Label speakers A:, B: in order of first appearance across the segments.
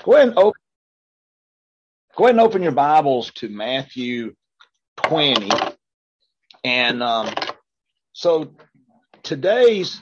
A: Go ahead and open your Bibles to Matthew 20. And so today's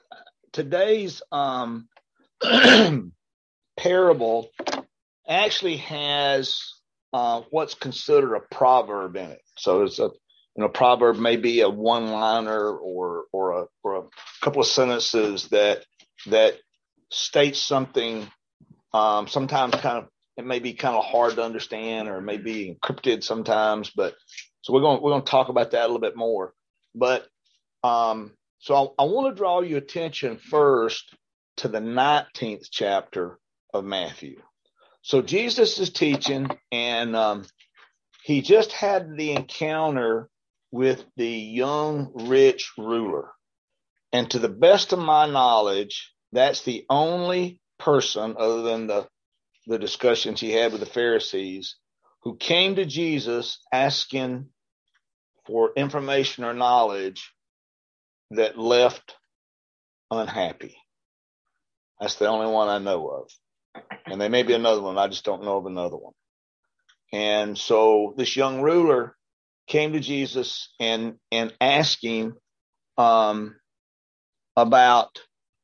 A: parable actually has what's considered a proverb in it. So it's a proverb may be a one-liner or a couple of sentences that states something. Sometimes it may be kind of hard to understand, or it may be encrypted sometimes. But so we're going to talk about that a little bit more. But so I want to draw your attention first to the 19th chapter of Matthew. So Jesus is teaching, and he just had the encounter with the young rich ruler. And to the best of my knowledge, that's the only person, other than the discussions he had with the Pharisees, who came to Jesus asking for information or knowledge that left unhappy. That's the only one I know of. And there may be another one. I just don't know of another one. And so this young ruler came to Jesus and asked him about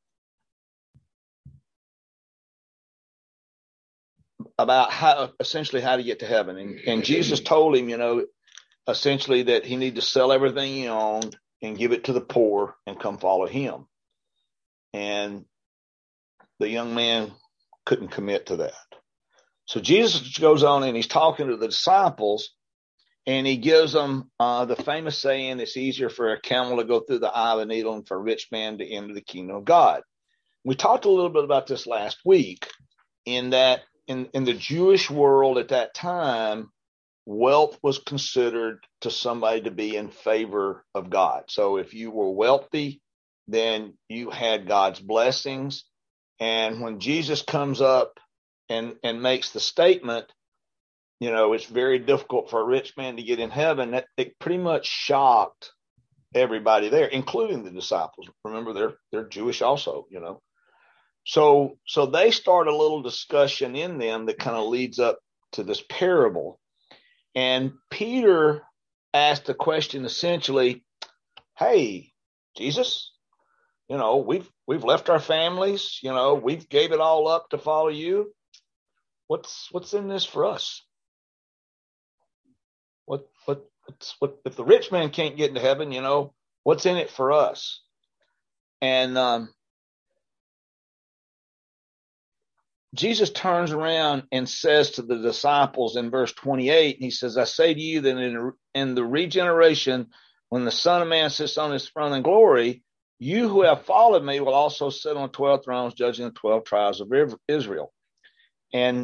A: how to get to heaven. And Jesus told him, essentially that he needed to sell everything he owned and give it to the poor and come follow him. And the young man couldn't commit to that. So Jesus goes on and he's talking to the disciples, and he gives them the famous saying, it's easier for a camel to go through the eye of a needle than for a rich man to enter the kingdom of God. We talked a little bit about this last week, in that in the Jewish world at that time, wealth was considered to somebody to be in favor of God. So if you were wealthy, then you had God's blessings. And when Jesus comes up and makes the statement, it's very difficult for a rich man to get in heaven, that it pretty much shocked everybody there, including the disciples. Remember, they're Jewish also, So they start a little discussion in them that kind of leads up to this parable. And Peter asked the question essentially, hey, Jesus, we've left our families, we've gave it all up to follow you. What's in this for us? What if the rich man can't get into heaven, what's in it for us? And Jesus turns around and says to the disciples in verse 28, he says, I say to you that in the regeneration, when the Son of Man sits on his throne in glory, you who have followed me will also sit on 12 thrones, judging the 12 tribes of Israel. And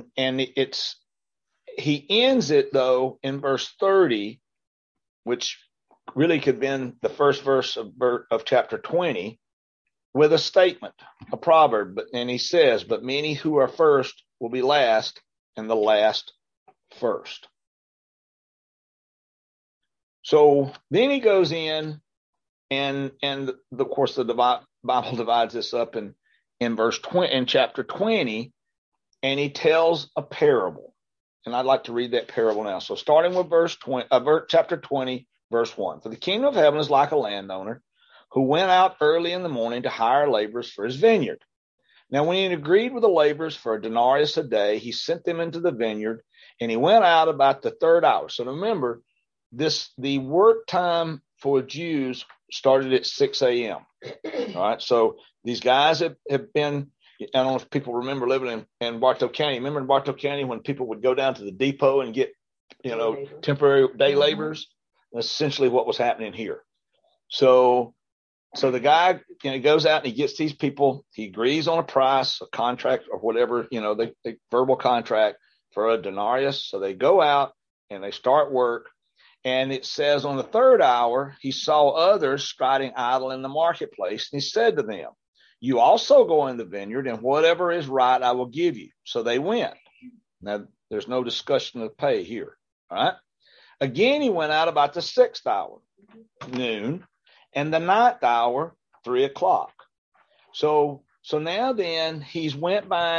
A: he ends it, though, in verse 30, which really could have been the first verse of chapter 20, with a statement, a proverb. And he says, but many who are first will be last, and the last first. So then he goes in, and of course the Bible divides this up in verse 20, in chapter 20, and he tells a parable. And I'd like to read that parable now. So starting with chapter 20, verse 1. For the kingdom of heaven is like a landowner who went out early in the morning to hire laborers for his vineyard. Now, when he had agreed with the laborers for a denarius a day, he sent them into the vineyard, and he went out about the third hour. So remember, the work time for Jews started at 6 a.m. All right. So these guys have been, I don't know if people remember living in Bartow County. Remember in Bartow County when people would go down to the depot and get, temporary day laborers? That's essentially what was happening here. So the guy, goes out and he gets these people. He agrees on a price, a contract, or whatever, the verbal contract for a denarius. So they go out and they start work. And it says on the third hour, he saw others striding idle in the marketplace. And he said to them, you also go in the vineyard, and whatever is right, I will give you. So they went. Now, there's no discussion of pay here. All right. Again, he went out about the sixth hour, noon, and the ninth hour, 3 o'clock. So now then he's went back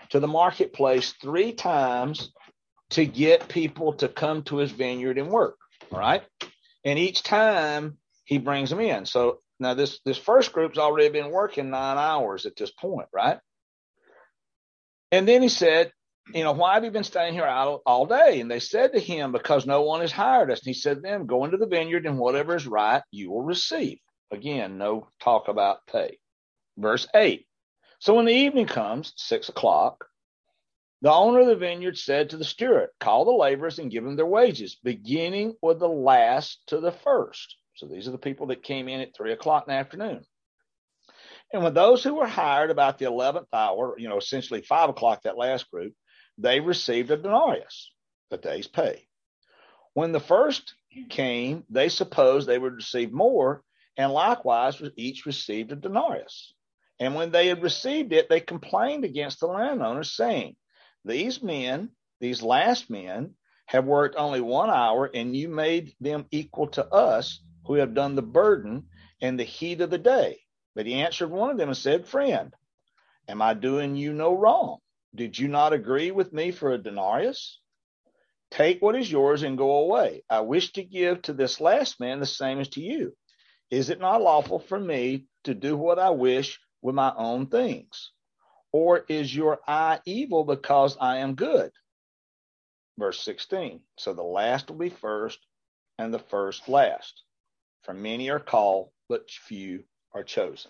A: to the marketplace 3 times to get people to come to his vineyard and work. All right. And each time he brings them in. So now this first group's already been working 9 hours at this point, right? And then he said, why have you been staying here all day? And they said to him, because no one has hired us. And he said to them, go into the vineyard and whatever is right, you will receive. Again, no talk about pay. Verse 8. So when the evening comes, 6 o'clock, the owner of the vineyard said to the steward, call the laborers and give them their wages, beginning with the last to the first. So these are the people that came in at 3 o'clock in the afternoon. And when those who were hired about the 11th hour, essentially 5 o'clock, that last group, they received a denarius, a day's pay. When the first came, they supposed they would receive more, and likewise each received a denarius. And when they had received it, they complained against the landowners, saying, these last men, have worked only 1 hour, and you made them equal to us who have done the burden and the heat of the day. But he answered one of them and said, friend, am I doing you no wrong? Did you not agree with me for a denarius? Take what is yours and go away. I wish to give to this last man the same as to you. Is it not lawful for me to do what I wish with my own things? Or is your eye evil because I am good? Verse 16. So the last will be first and the first last. For many are called, but few are chosen.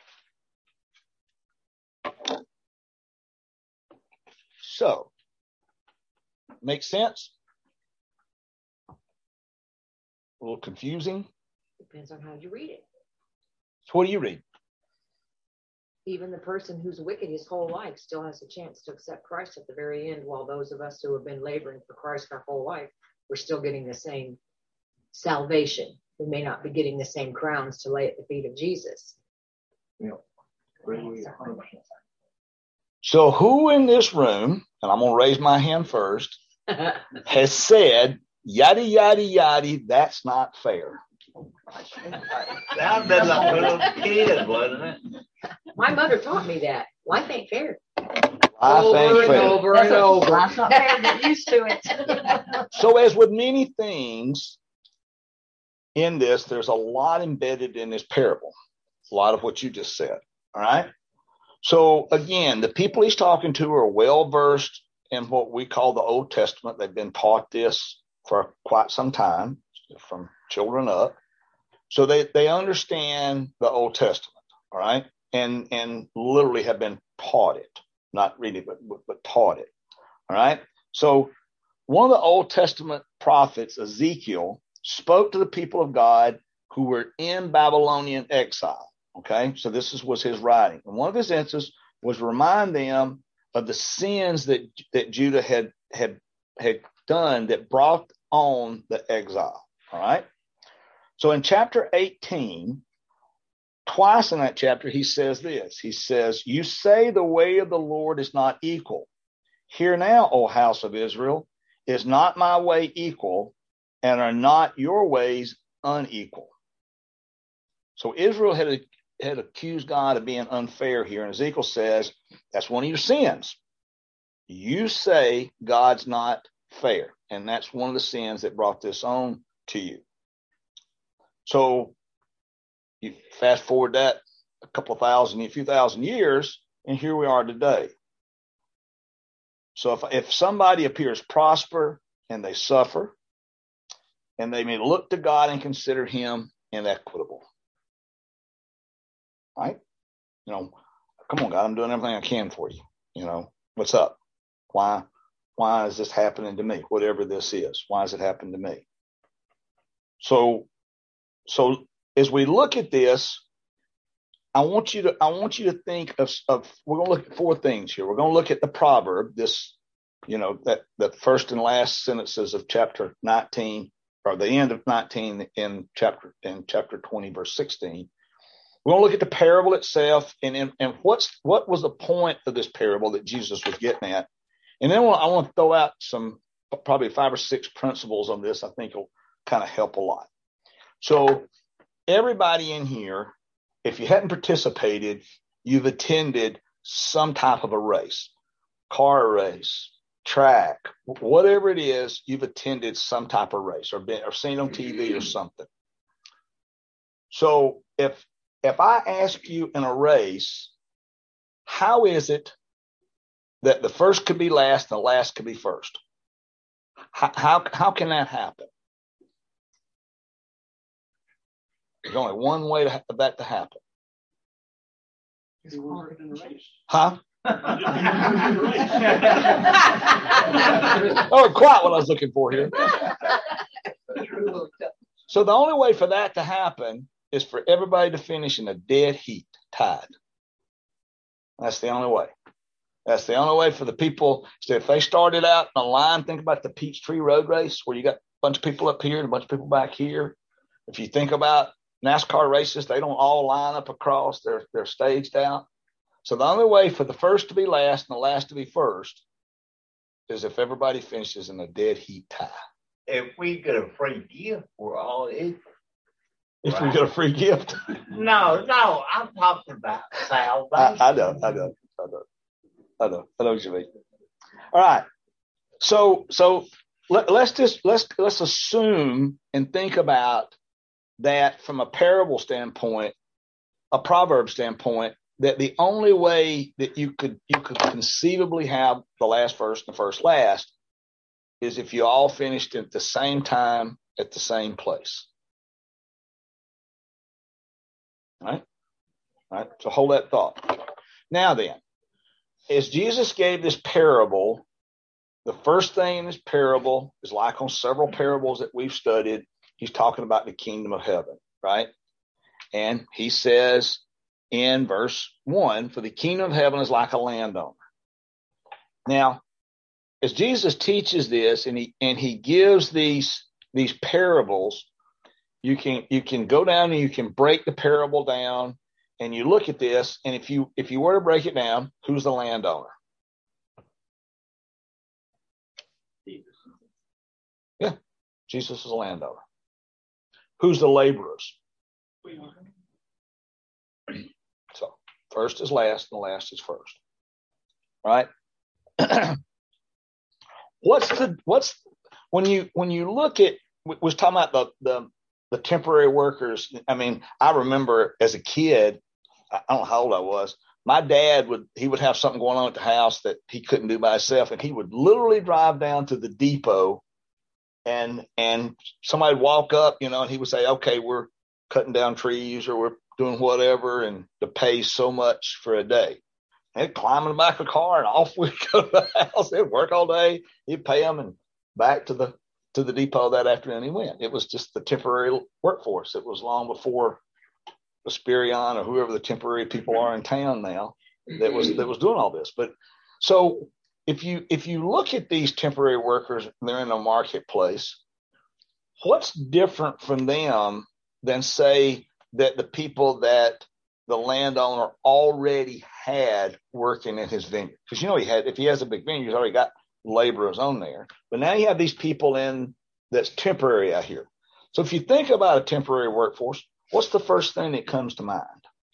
A: So, make sense? A little confusing?
B: Depends on how you read it.
A: So what do you read?
B: Even the person who's wicked his whole life still has a chance to accept Christ at the very end, while those of us who have been laboring for Christ our whole life, we're still getting the same salvation. We may not be getting the same crowns to lay at the feet of Jesus.
C: Yeah.
A: So who in this room, and I'm going to raise my hand first, has said, yada, yada, yada, that's not fair?
C: That been like a little kid, wasn't it?
B: My mother taught me that. Life ain't fair.
A: Over
B: and over. Life's not fair. Get used to it.
A: So as with many things in this, there's a lot embedded in this parable. A lot of what you just said. All right. So again, the people he's talking to are well versed in what we call the Old Testament. They've been taught this for quite some time, from children up. So they understand the Old Testament, all right, and literally have been taught it, not really, but taught it, all right. So one of the Old Testament prophets, Ezekiel, spoke to the people of God who were in Babylonian exile. Okay, so this was his writing. And one of his answers was remind them of the sins that Judah had done that brought on the exile. All right. So in chapter 18, twice in that chapter, he says this. He says, you say the way of the Lord is not equal. Hear now, O house of Israel, is not my way equal, and are not your ways unequal? So Israel had accused God of being unfair here. And Ezekiel says, that's one of your sins. You say God's not fair. And that's one of the sins that brought this on to you. So you fast forward that a few thousand years, and here we are today. So if somebody appears prosper and they suffer, and they may look to God and consider him inequitable. Right? Come on, God, I'm doing everything I can for you. What's up? Why is this happening to me? Whatever this is, why has it happened to me? So as we look at this, I want you to think of we're going to look at 4 things here. We're going to look at the proverb, this, that the first and last sentences of chapter 19, or the end of 19 in chapter 20, verse 16. We're going to look at the parable itself and what was the point of this parable that Jesus was getting at. And then I want to throw out some, probably 5 or 6 principles on this I think will kind of help a lot. So everybody in here, if you hadn't participated, you've attended some type of a race. car race, track, whatever it is, you've attended some type of race or seen on TV or something. So if I ask you in a race, how is it that the first could be last and the last could be first? How can that happen? There's only one way for that to happen. Huh? Oh, quite what I was looking for here. So the only way for that to happen is for everybody to finish in a dead heat, tied. That's the only way. That's the only way for the people. So if they started out in a line, think about the Peachtree Road Race, where you got a bunch of people up here and a bunch of people back here. If you think about NASCAR races, they don't all line up across. They're staged out. So the only way for the first to be last and the last to be first is if everybody finishes in a dead heat tie.
C: If we get a free gift, we're all equal.
A: If we get a free gift.
C: No, I'm talking about salvation.
A: I know what you mean. All right. So let's assume and think about that from a parable standpoint, a proverb standpoint, that the only way that you could conceivably have the last first and the first last is if you all finished at the same time at the same place. All right. So hold that thought. Now then, as Jesus gave this parable, the first thing in this parable is like on several parables that we've studied. He's talking about the kingdom of heaven, right? And he says in verse 1, for the kingdom of heaven is like a landowner. Now, as Jesus teaches this and he gives these parables, you can go down and you can break the parable down and you look at this, and if you were to break it down, who's the landowner? Yeah, Jesus is a landowner. Who's the laborers? So first is last, and the last is first. Right? When you look at, we was talking about the temporary workers. I mean, I remember as a kid, I don't know how old I was, my dad would have something going on at the house that he couldn't do by himself, and he would literally drive down to the depot and somebody would walk up, and he would say, okay, we're cutting down trees or we're doing whatever, and the pay's so much for a day. And he'd climb in the back of the car and off we'd go to the house. He'd work all day. He'd pay them and back to the depot that afternoon he went. It was just the temporary workforce. It was long before Asperion or whoever the temporary people are in town now that was doing all this. But so if you look at these temporary workers, they're in a marketplace. What's different from them than say that the people that the landowner already had working in his vineyard? Because if he has a big vineyard, he's already got laborers on there. But now you have these people in that's temporary out here. So if you think about a temporary workforce, what's the first thing that comes to mind?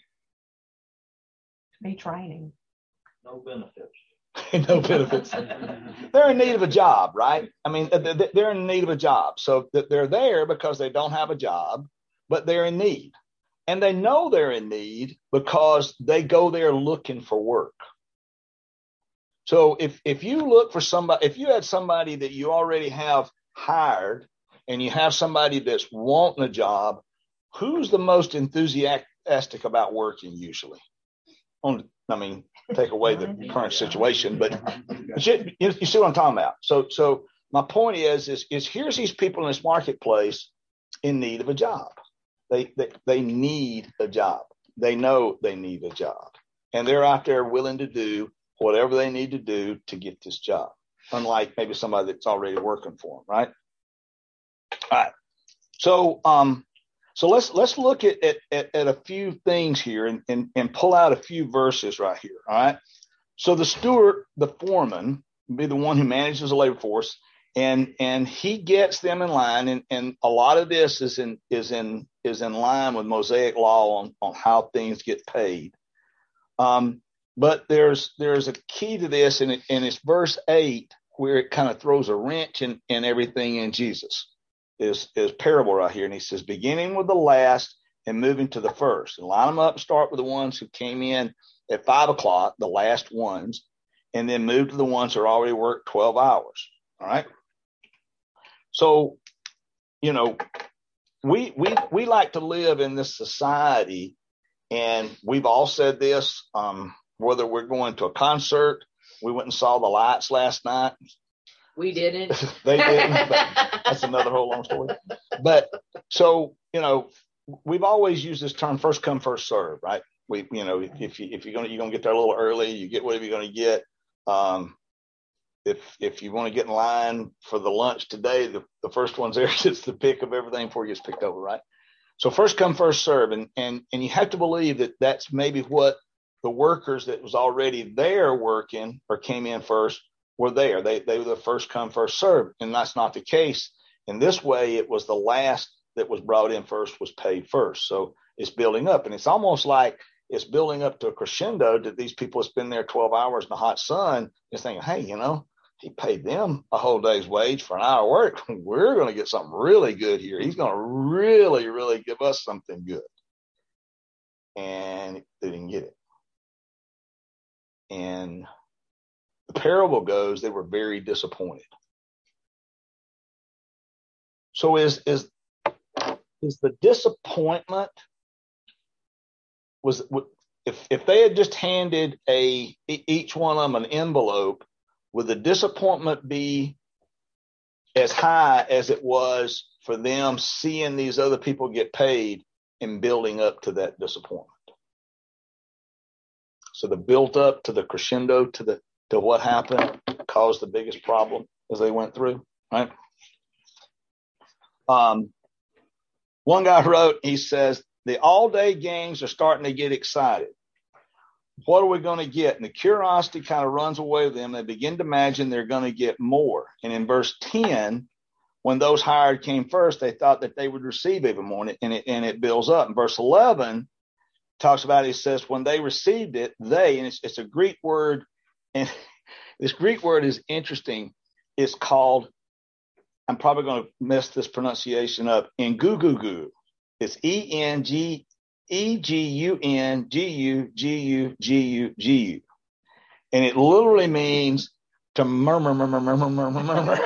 B: Be training.
C: No benefits.
A: No benefits. They're in need of a job, right? I mean, they're in need of a job. So they're there because they don't have a job, but they're in need. And they know they're in need because they go there looking for work. So if you look for somebody, if you had somebody that you already have hired and you have somebody that's wanting a job, who's the most enthusiastic about working usually? Take away the current situation, but you see what I'm talking about. So my point is here's these people in this marketplace in need of a job. They need a job. They know they need a job, and they're out there willing to do whatever they need to do to get this job. Unlike maybe somebody that's already working for them, right? All right. So let's look at a few things here and pull out a few verses right here. All right. So the steward, the foreman, will be the one who manages the labor force, and he gets them in line, and a lot of this is in line with Mosaic law on how things get paid. But there's a key to this, and it's verse 8 where it kind of throws a wrench in everything in Jesus. Is parable right here. And he says, beginning with the last and moving to the first. And line them up and start with the ones who came in at 5 o'clock, the last ones, and then move to the ones who already worked 12 hours. All right. So, we like to live in this society, and we've all said this, whether we're going to a concert, we went and saw the lights last night.
B: We didn't.
A: They didn't, but that's another whole long story. But so, we've always used this term first come, first serve, right? If you're going to get there a little early, you get whatever you're going to get. If you want to get in line for the lunch today, the first one's there gets the pick of everything before it gets picked over, right? So first come, first serve. And you have to believe that that's maybe what the workers that was already there working or came in first were there. They were the first come, first serve. And that's not the case. In this way, it was the last that was brought in first was paid first. So it's building up. And it's almost like it's building up to a crescendo that these people spend there 12 hours in the hot sun just thinking, hey, he paid them a whole day's wage for an hour work. We're going to get something really good here. He's going to really, really give us something good. And they didn't get it. And the parable goes, they were very disappointed. So is the disappointment was if they had just handed each one of them an envelope, would the disappointment be as high as it was for them seeing these other people get paid and building up to that disappointment? So the built up to the crescendo to what happened caused the biggest problem as they went through, right? One guy wrote, he says, the all-day gangs are starting to get excited. What are we going to get? And the curiosity kind of runs away with them. They begin to imagine they're going to get more. And in verse 10, when those hired came first, they thought that they would receive even more, and it builds up. In verse 11, talks about, it says, when they received it, and it's a Greek word, and this Greek word is interesting. It's called, I'm probably going to mess this pronunciation up, Engugugu. It's Engugugu. And it literally means to murmur.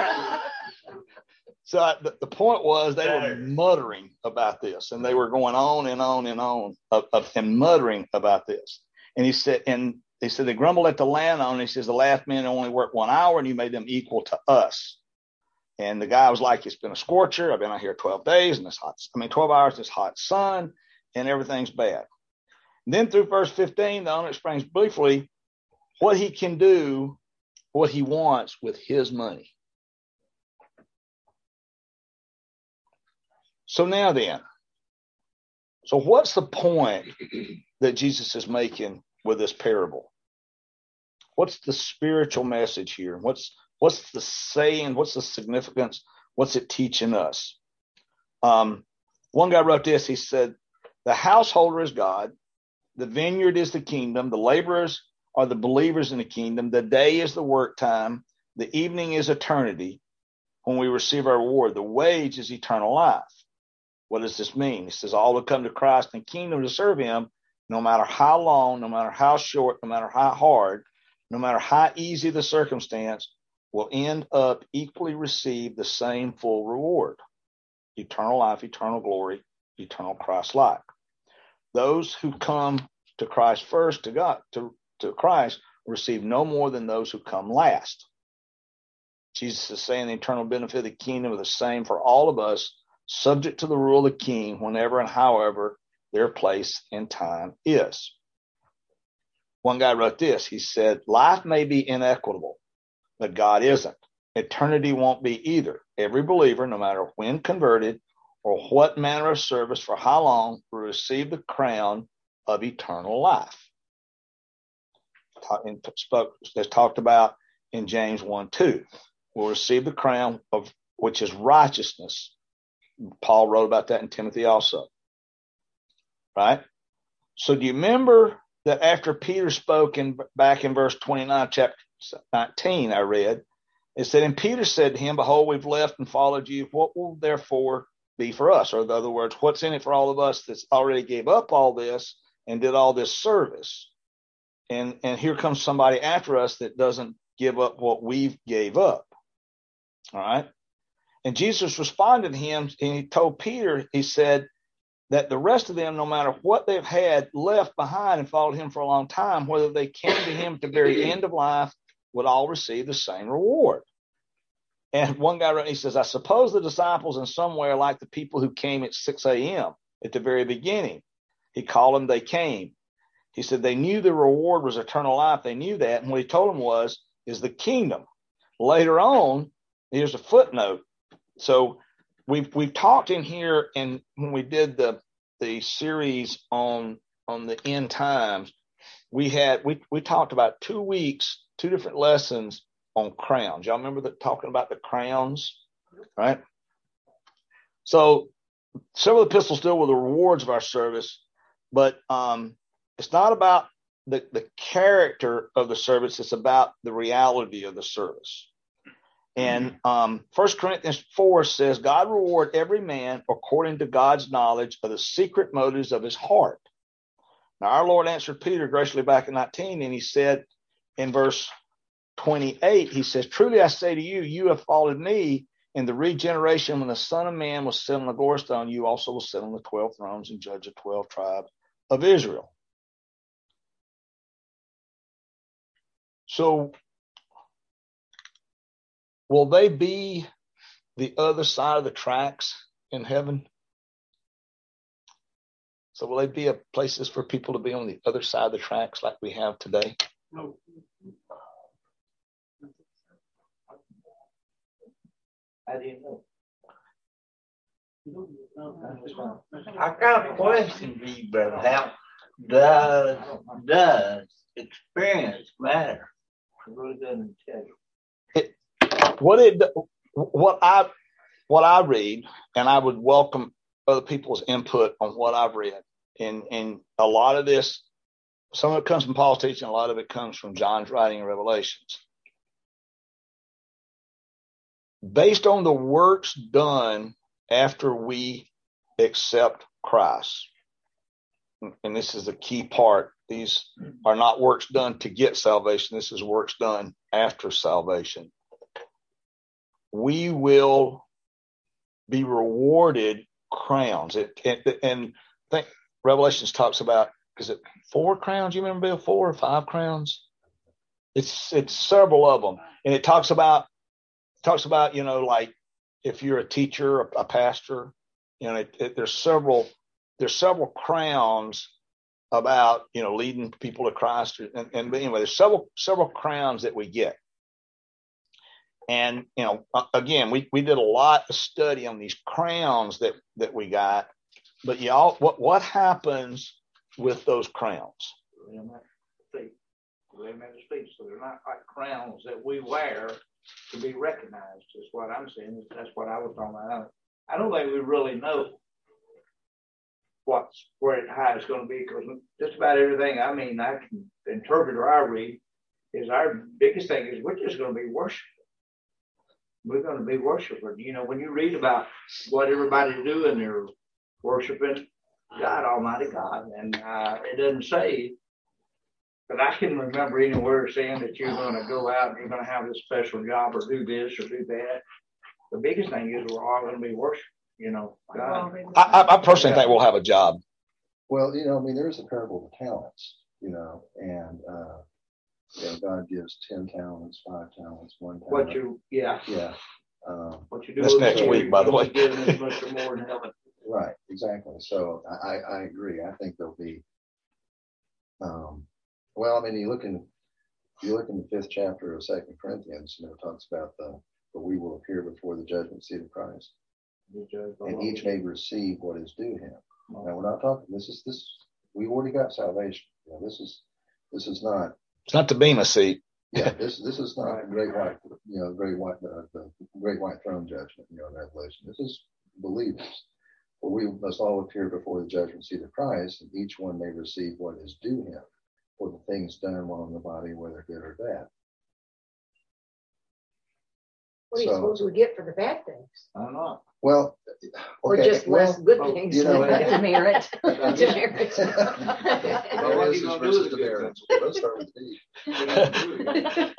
A: So the point was they were muttering about this, and they were going on and on and on and muttering about this. And he said, they grumbled at the landowner. He says, the last men only worked 1 hour, and you made them equal to us. And the guy was like, it's been a scorcher. I've been out here 12 days and 12 hours in this hot sun, and everything's bad. And then through verse 15, the owner explains briefly what he can do, what he wants with his money. So now then, so what's the point that Jesus is making with this parable? What's the spiritual message here? What's the saying? What's the significance? What's it teaching us? One guy wrote this. He said, the householder is God. The vineyard is the kingdom. The laborers are the believers in the kingdom. The day is the work time. The evening is eternity when we receive our reward. The wage is eternal life. What does this mean? He says, all who come to Christ and the kingdom to serve him, no matter how long, no matter how short, no matter how hard, no matter how easy the circumstance, will end up equally receive the same full reward. Eternal life, eternal glory, eternal Christ-like. Those who come to Christ first, to God, to Christ, receive no more than those who come last. Jesus is saying the eternal benefit of the kingdom is the same for all of us, subject to the rule of the king, whenever and however their place and time is. One guy wrote this. He said, life may be inequitable, but God isn't. Eternity won't be either. Every believer, no matter when converted or what manner of service for how long, will receive the crown of eternal life. That's talked about in James 1:2. Will receive the crown of which is righteousness. Paul wrote about that in Timothy also. Right? So do you remember that after Peter spoke back in verse 29, chapter 19, I read, it said, and Peter said to him, behold, we've left and followed you. What will therefore be for us? Or in other words, what's in it for all of us that's already gave up all this and did all this service? And here comes somebody after us that doesn't give up what we've gave up. All right. And Jesus responded to him, and he told Peter, he said that the rest of them, no matter what they've had left behind and followed him for a long time, whether they came to him at the very end of life, would all receive the same reward. And one guy wrote, he says, I suppose the disciples in some way are like the people who came at 6 a.m. at the very beginning. He called them, they came. He said they knew the reward was eternal life. They knew that. And what he told them is the kingdom. Later on, here's a footnote. So we've talked in here, and when we did the series on the end times, we talked about 2 weeks, 2 different lessons on crowns. Y'all remember talking about the crowns, right? So several epistles deal with the rewards of our service, but it's not about the character of the service. It's about the reality of the service. And 1 Corinthians 4 says, God reward every man according to God's knowledge of the secret motives of his heart. Now, our Lord answered Peter graciously back in 19, and he said in verse 28, he says, truly I say to you, you have followed me in the regeneration when the Son of Man was set on the glorious throne. You also will sit on the 12 thrones and judge the 12 tribes of Israel. So will they be the other side of the tracks in heaven? So will they be places for people to be on the other side of the tracks like we have today?
D: No.
C: I didn't know. I got a question for you, Brother Hal. Does experience matter? It really doesn't tell you.
A: What I read, and I would welcome other people's input on what I've read. And a lot of this, some of it comes from Paul's teaching, a lot of it comes from John's writing in Revelations. Based on the works done after we accept Christ, and this is the key part, these are not works done to get salvation. This is works done after salvation. We will be rewarded crowns. And I think Revelations talks about, is it 4 crowns? You remember, Bill, 4 or 5 crowns? It's several of them. And it talks about, like if you're a teacher, a pastor, there's several crowns about, leading people to Christ. And anyway, there's several crowns that we get. And, again, we did a lot of study on these crowns that we got, but y'all, what happens with those crowns?
D: They're meant to speak, so they're not like crowns that we wear to be recognized, is what I'm saying. That's what I was talking about. I don't think we really know how it's going to be, because just about everything, I can interpret or I read, is our biggest thing is we're just going to be worshiping. We're going to be worshipers. When you read about what everybody's doing, they're worshiping God, Almighty God. And it doesn't say, but I can remember anywhere saying that you're going to go out and you're going to have this special job or do this or do that. The biggest thing is we're all going to be worshiping, God.
A: I personally think we'll have a job.
E: Well, there's a parable of the talents, and God gives 10 talents, 5 talents, 1 talent.
D: Yeah. What you do
A: this next week, by the way.
D: Giving as much or more than heaven.
E: Right, exactly. So I agree. I think there'll be. You look in the 5th chapter of 2 Corinthians. It talks about but we will appear before the judgment seat of Christ, and each may receive what is due him. Now we're not talking. This. We already got salvation. This is not.
A: It's not the Bema seat.
E: Yeah, this is not the great white throne judgment. In Revelation, this is believers. For we must all appear before the judgment seat of Christ, and each one may receive what is due him. for the things done while in the body, whether good or bad.
B: What do you suppose we get for the bad things?
D: I don't know.
E: Well, okay.
B: Or just less good things.
E: you know,
B: demerit.
E: Demerit.
D: Well, what are you gonna do with the good things?
E: Let's start with D.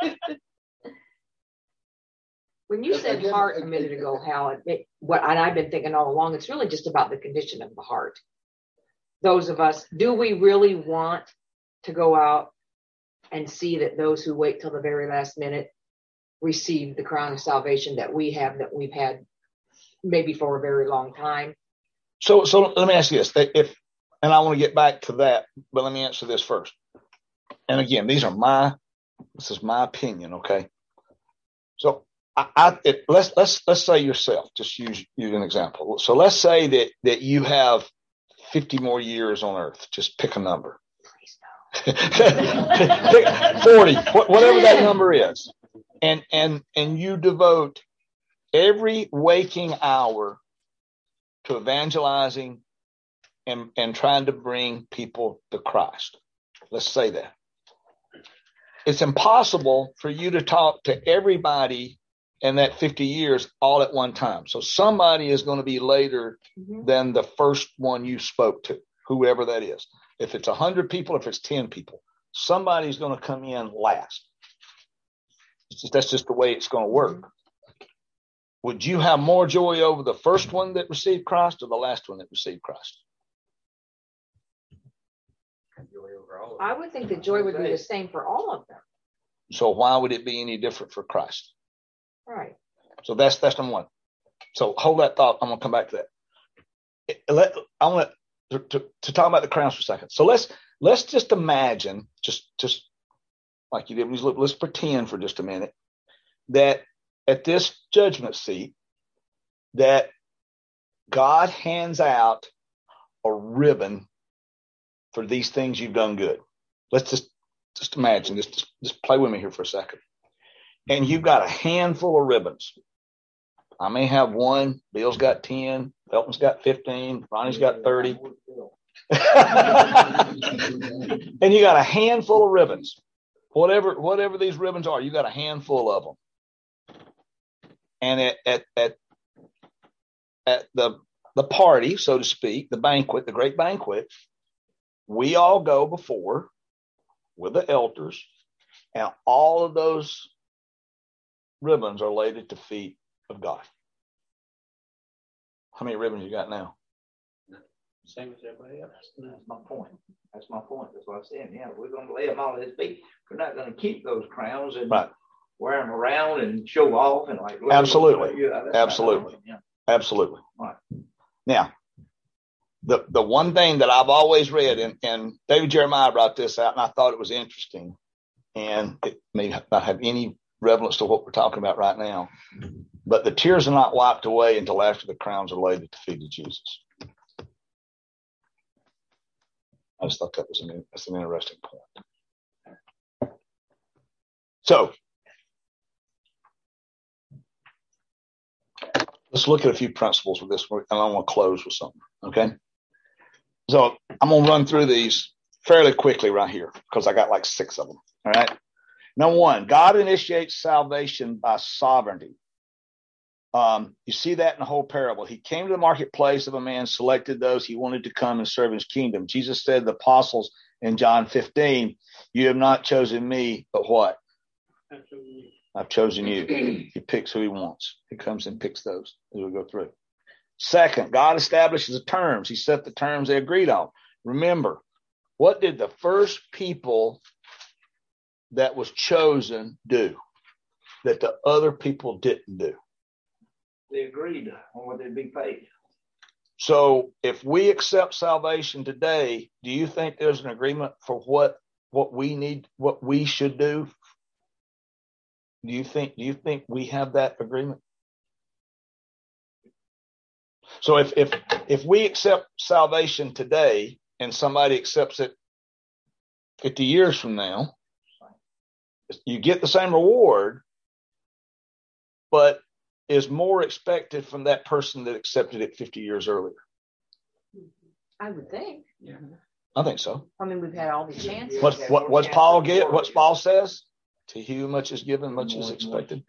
B: When you said
E: Again,
B: heart a minute ago, Hal, and I've been thinking all along, it's really just about the condition of the heart. Those of us, do we really want to go out and see that those who wait till the very last minute receive the crown of salvation that we've had maybe for a very long time?
A: So let me ask you this. And I want to get back to that, but let me answer this first. And again, this is my opinion, okay? So let's say yourself, just use an example. So let's say that you have 50 more years on earth. Just pick a number. 40, whatever that number is. And you devote every waking hour to evangelizing and trying to bring people to Christ. Let's say that. It's impossible for you to talk to everybody in that 50 years all at one time. So somebody is going to be later than the first one you spoke to, whoever that is. If it's 100 people, if it's 10 people, somebody's going to come in last. That's just the way it's going to work. Would you have more joy over the first one that received Christ or the last one that received Christ?
B: I would think the joy would be the same for all of them.
A: So why would it be any different for Christ?
B: Right.
A: So that's number one. So hold that thought. I'm going to come back to that. I want to talk about the crowns for a second. So let's just imagine, just like you did, let's pretend for just a minute that at this judgment seat, that God hands out a ribbon for these things you've done good. Let's just imagine, just play with me here for a second. And you've got a handful of ribbons. I may have one. Bill's got 10. Felton's got 15. Ronnie's got 30. And you got a handful of ribbons. Whatever these ribbons are, you got a handful of them. And at the party, so to speak, the banquet, the great banquet, we all go before with the elders, and all of those ribbons are laid at the feet of God. How many ribbons you got now?
D: Same as everybody else. That's my point. That's what I'm saying. Yeah, we're going to lay them all at his feet. We're not going to keep those crowns and wear them around and show off and like.
A: Absolutely.
D: Absolutely.
A: Yeah. Absolutely.
D: Right.
A: Now, the one thing that I've always read, and David Jeremiah brought this out, and I thought it was interesting, and it may not have any relevance to what we're talking about right now, but the tears are not wiped away until after the crowns are laid at the feet of Jesus. I just thought that's an interesting point. So let's look at a few principles with this, and I want to close with something. Okay. So I'm going to run through these fairly quickly right here because I got like 6 of them. All right. Number 1, God initiates salvation by sovereignty. You see that in the whole parable. He came to the marketplace of a man, selected those he wanted to come and serve his kingdom. Jesus said to the apostles in John 15, you have not chosen me, but what? I've chosen you. He picks who he wants. He comes and picks those as we go through. Second, God establishes the terms. He set the terms they agreed on. Remember, what did the first people that was chosen do that the other people didn't do?
D: They agreed on what they'd be paid.
A: So if we accept salvation today, do you think there's an agreement for what we need, what we should do? Do you think we have that agreement? So if we accept salvation today and somebody accepts it 50 years from now, you get the same reward, but is more expected from that person that accepted it 50 years earlier.
B: I would think.
D: Yeah.
A: I think so.
B: I mean, we've had all these chances.
A: What's Paul get? What Paul says? To he who much is given, much is expected.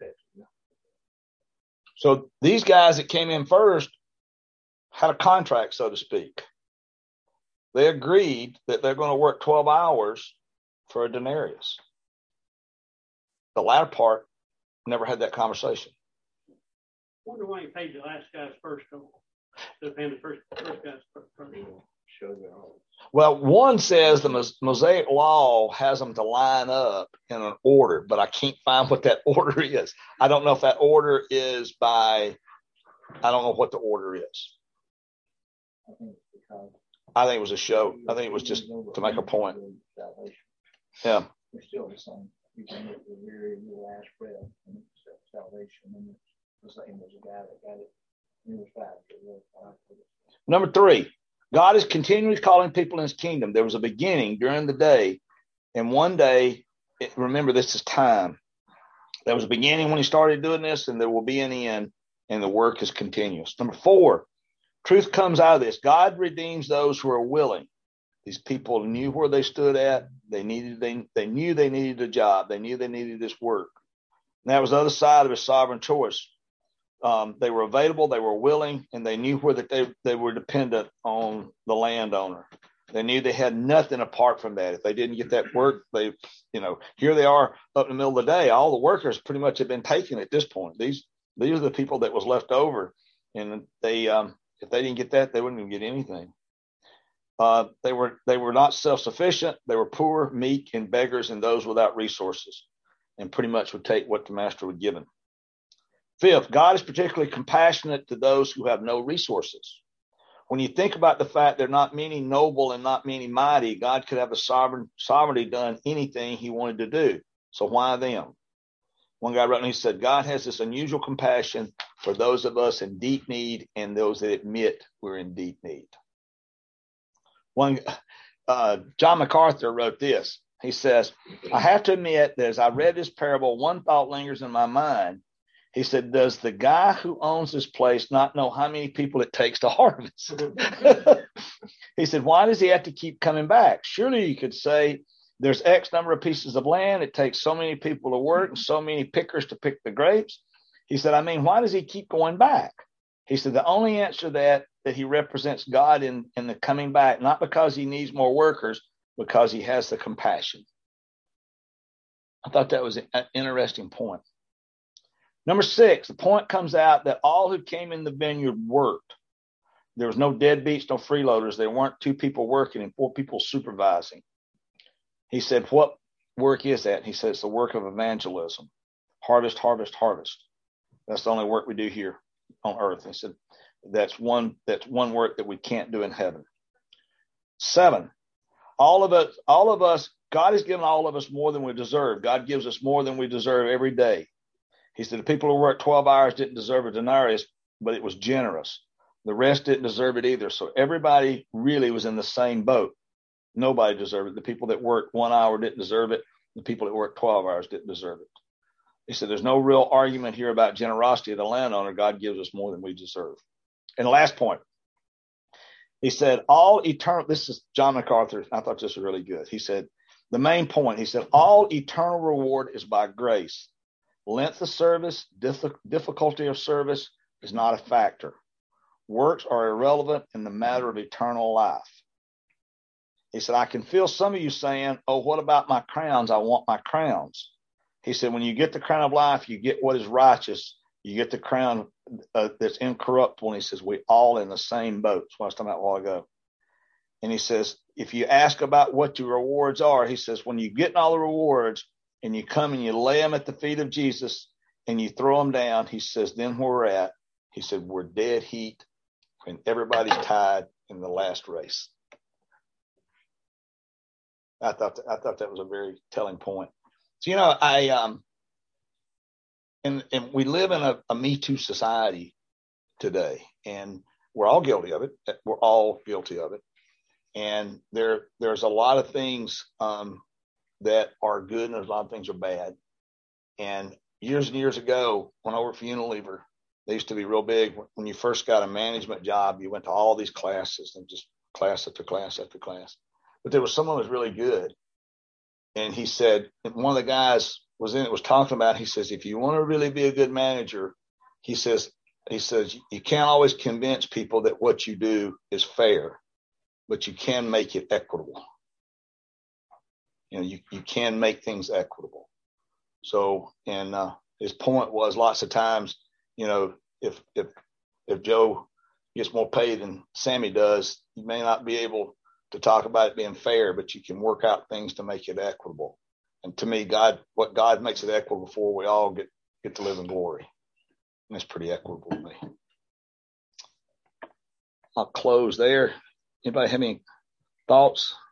A: So these guys that came in first had a contract, so to speak. They agreed that they're going to work 12 hours for a denarius. The latter part never had that conversation.
F: I wonder why he paid the last guy's first goal. The first guy's first.
A: Well, one says the Mosaic law has them to line up in an order, but I can't find what that order is. I don't know if that order is by, I don't know what the order is. I think it was a show. I think it was just to make a point. Yeah.
D: It's still the same. You can make the very last breath and salvation, and it's the same as a guy that got it. It was bad.
A: Number 3, God is continually calling people in his kingdom. There was a beginning during the day, and one day, remember this is time. There was a beginning when he started doing this, and there will be an end, and the work is continuous. Number 4, truth comes out of this. God redeems those who are willing. These people knew where they stood at. They knew they needed a job. They knew they needed this work. And that was the other side of his sovereign choice. They were available, they were willing, and they knew where that they were dependent on the landowner. They knew they had nothing apart from that. If they didn't get that work, here they are up in the middle of the day. All the workers pretty much had been taken at this point. These are the people that was left over, and they if they didn't get that, they wouldn't even get anything. They were not self-sufficient. They were poor, meek, and beggars, and those without resources, and pretty much would take what the master would give them. 5th, God is particularly compassionate to those who have no resources. When you think about the fact they're not many noble and not many mighty, God could have a sovereignty done anything he wanted to do. So why them? One guy wrote and he said, God has this unusual compassion for those of us in deep need and those that admit we're in deep need. John MacArthur wrote this. He says, I have to admit that as I read this parable, one thought lingers in my mind. He said, does the guy who owns this place not know how many people it takes to harvest? He said, why does he have to keep coming back? Surely you could say there's X number of pieces of land. It takes so many people to work and so many pickers to pick the grapes. He said, why does he keep going back? He said, the only answer that he represents God in the coming back, not because he needs more workers, because he has the compassion. I thought that was an interesting point. Number 6, the point comes out that all who came in the vineyard worked. There was no deadbeats, no freeloaders. There weren't 2 people working and 4 people supervising. He said, what work is that? He said, it's the work of evangelism. Harvest, harvest, harvest. That's the only work we do here on earth. He said, that's one work that we can't do in heaven. 7, all of us, God has given all of us more than we deserve. God gives us more than we deserve every day. He said the people who worked 12 hours didn't deserve a denarius, but it was generous. The rest didn't deserve it either. So everybody really was in the same boat. Nobody deserved it. The people that worked 1 hour didn't deserve it. The people that worked 12 hours didn't deserve it. He said there's no real argument here about generosity of the landowner. God gives us more than we deserve. And the last point, he said all eternal, this is John MacArthur. I thought this was really good. He said the main point, he said all eternal reward is by grace. Length of service, difficulty of service is not a factor. Works are irrelevant in the matter of eternal life. He said, I can feel some of you saying, oh, what about my crowns? I want my crowns. He said, when you get the crown of life, you get what is righteous. You get the crown that's incorruptible. And he says, we all in the same boat. That's what I was talking about a while ago. And he says, if you ask about what your rewards are, he says, when you get all the rewards, and you come and you lay them at the feet of Jesus and you throw them down, he says, then where we're at, he said, we're dead heat and everybody's tied in the last race. I thought that was a very telling point. So, and we live in a Me Too society today, and we're all guilty of it. We're all guilty of it. And there's a lot of things, that are good and a lot of things are bad. And years ago, when I worked for Unilever, they used to be real big. When you first got a management job, you went to all these classes and just class after class after class. but there was someone who was really good. And he said, and one of the guys was talking about, he says, if you want to really be a good manager, he says, you can't always convince people that what you do is fair, but you can make it equitable. You can make things equitable. So, and his point was lots of times, if Joe gets more pay than Sammy does, you may not be able to talk about it being fair, but you can work out things to make it equitable. And to me, what God makes it equitable for, we all get to live in glory. And it's pretty equitable to me. I'll close there. Anybody have any thoughts?